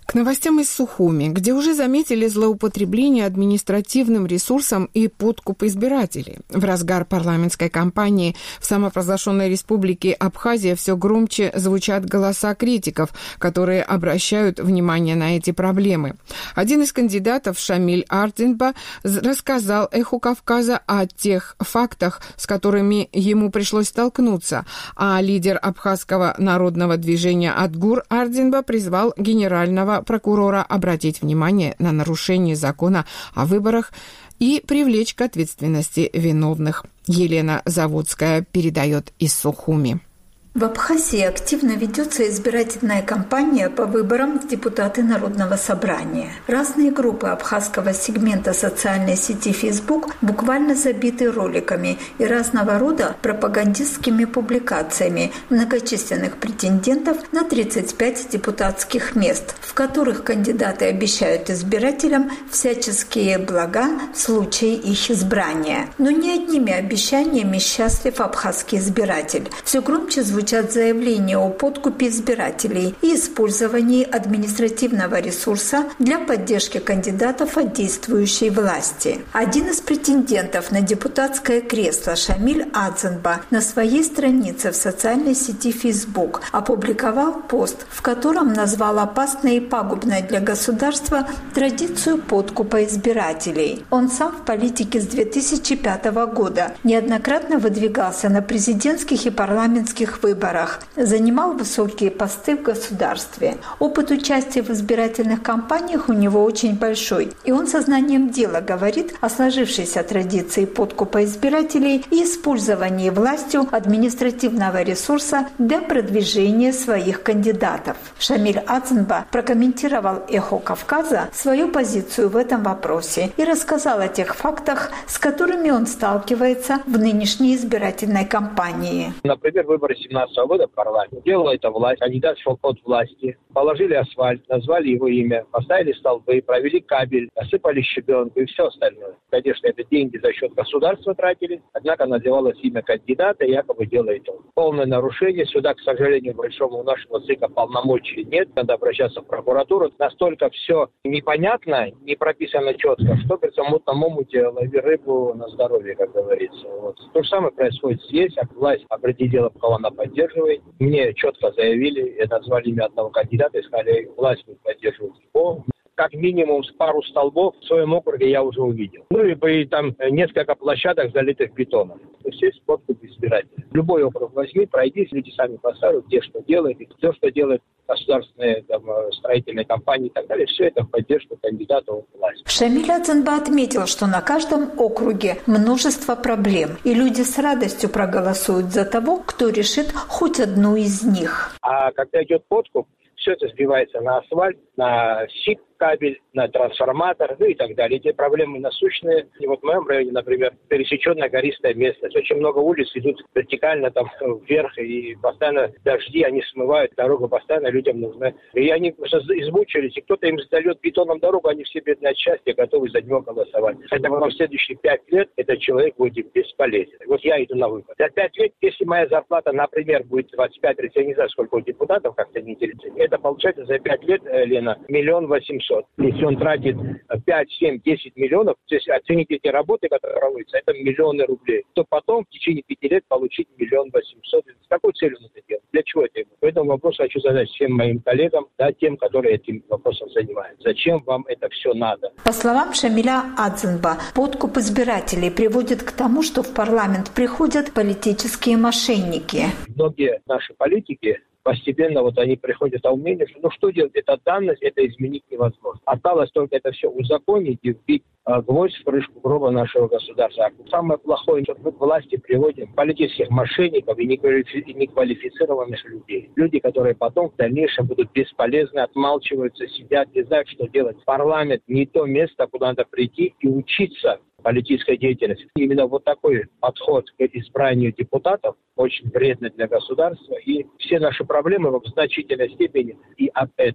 К новостям из Сухуми, где уже заметили злоупотребление административным ресурсом и подкуп избирателей. В разгар парламентской кампании в самопровозглашенной республике Абхазия все громче звучат голоса критиков, которые обращают внимание на эти проблемы. Один из кандидатов, Шамиль Ардзинба, рассказал «Эху Кавказа» о тех фактах, с которыми ему пришлось столкнуться, а лидер абхазского народного движения «Атгур» Ардзинба призвал генерального прокурора обратить внимание на нарушение закона о выборах и привлечь к ответственности виновных. Елена Заводская передает из Сухуми. В Абхазии активно ведется избирательная кампания по выборам в депутаты Народного собрания. Разные группы абхазского сегмента социальной сети Facebook буквально забиты роликами и разного рода пропагандистскими публикациями многочисленных претендентов на 35 депутатских мест, в которых кандидаты обещают избирателям всяческие блага в случае их избрания. Но не одними обещаниями счастлив абхазский избиратель. Все громче звучат заявления о подкупе избирателей и использовании административного ресурса для поддержки кандидатов от действующей власти. Один из претендентов на депутатское кресло, Шамиль Ардзинба, на своей странице в социальной сети Facebook опубликовал пост, в котором назвал опасной и пагубной для государства традицию подкупа избирателей. Он сам в политике с 2005 года неоднократно выдвигался на президентских и парламентских выборах, занимал высокие посты в государстве. Опыт участия в избирательных кампаниях у него очень большой, и он сознанием дела говорит о сложившейся традиции подкупа избирателей и использовании властью административного ресурса для продвижения своих кандидатов. Шамиль Ардзинба прокомментировал «Эхо Кавказа» свою позицию в этом вопросе и рассказал о тех фактах, с которыми он сталкивается в нынешней избирательной кампании. Например, выборы 2017 года в парламент. Делала это власть, кандидат шел от власти. Положили асфальт, назвали его имя, поставили столбы, провели кабель, осыпали щебенку и все остальное. Конечно, это деньги за счет государства тратили, однако называлось имя кандидата и якобы делает он. Полное нарушение. Сюда, к сожалению, большому у нашего ЦИКа полномочий нет. Надо обращаться в прокуратуру. Настолько все непонятно, не прописано четко, что, говорится, мутному омуте лови рыбу на здоровье, как говорится. Вот. То же самое происходит здесь. Власть определила, кого она поддерживает. Мне четко заявили, назвали имя одного кандидата и сказали, власть будет поддерживать его. Как минимум с пару столбов в своем округе я уже увидел. Ну и там несколько площадок, залитых бетоном. Все подкуп избирателей. Любой округ возьми, пройди, люди сами поставят, где что делает, и все, что делает государственные строительные компании и так далее, все это в поддержку кандидата в власть. Шамиль Ардзинба отметил, что на каждом округе множество проблем, и люди с радостью проголосуют за того, кто решит хоть одну из них. А когда идет подкуп, все это сбивается на асфальт, на сит, кабель, на трансформатор, ну и так далее. Эти проблемы насущные. И вот в моем районе, например, пересеченная гористая местность. Очень много улиц идут вертикально там вверх, и постоянно дожди, они смывают дорогу, постоянно людям нужны. И они измучились, и кто-то им сдает бетоном дорогу, они все бедные от счастья, готовы за него голосовать. Хотя в следующие 5 лет этот человек будет бесполезен. Вот я иду на выбор. За 5 лет, если моя зарплата, например, будет 25-30, я не знаю, сколько у депутатов, как-то не интересно. Это получается за 5 лет, Лена, 1 800 000. Если он тратит 5, 7, 10 миллионов, то есть оцените эти работы, которые проводятся, это миллионы рублей, то потом в течение 5 лет получить 1 800 000. С какой целью он это делает? Для чего это? Поэтому вопрос хочу задать всем моим коллегам, да, тем, которые этим вопросом занимаются. Зачем вам это все надо? По словам Шамиля Ардзинба, подкуп избирателей приводит к тому, что в парламент приходят политические мошенники. Многие наши политики постепенно вот они приходят к мнению, что что делать, это данность, это изменить невозможно. Осталось только это все узаконить и вбить гвоздь в крышку гроба нашего государства. А самое плохое, что мы к власти приводим политических мошенников и неквалифицированных людей. Люди, которые потом в дальнейшем будут бесполезны, отмалчиваются, сидят, не знают, что делать. Парламент не то место, куда надо прийти и учиться политической деятельности. Именно вот такой подход к избранию депутатов очень вредный для государства. И все наши проблемы в значительной степени и от этого.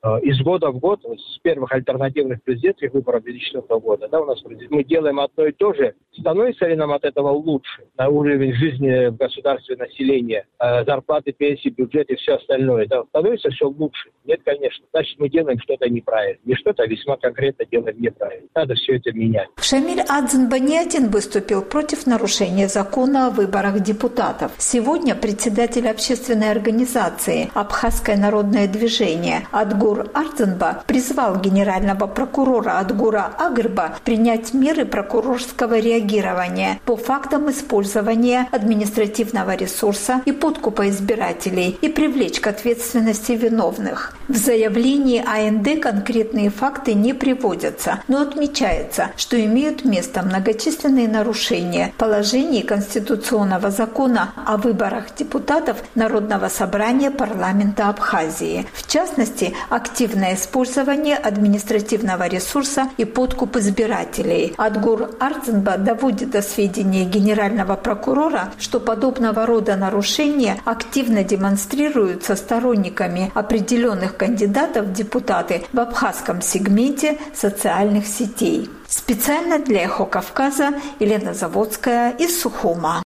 из года в год, с первых альтернативных президентских выборов 2004 года, да, у нас мы делаем одно и то же. Становится ли нам от этого лучше на уровень жизни в государстве, населения, зарплаты, пенсии, бюджет и все остальное? Да, становится все лучше? Нет, конечно. Значит, мы делаем что-то неправильно. Не что-то, а весьма конкретно делаем неправильно. Надо все это менять. Шамиль Адзенба не один выступил против нарушения закона о выборах депутатов. Сегодня председатель общественной организации «Абхазское народное движение» Адгур Адзенба призвал генерального прокурора Адгура Агырба принять меры прокурорского реагирования по фактам использования административного ресурса и подкупа избирателей и привлечь к ответственности виновных. В заявлении АНД конкретные факты не приводятся, но отмечается, что имеют место многочисленные нарушения положений Конституционного закона о выборах депутатов Народного собрания парламента Абхазии. В частности, активное использование административного ресурса и подкуп избирателей. Адгур Адзенба доводит до сведения генерального прокурора, что подобного рода нарушения активно демонстрируются сторонниками определенных кандидатов в депутаты в абхазском сегменте социальных сетей. Специально для «Эхо Кавказа» Елена Заводская из Сухума.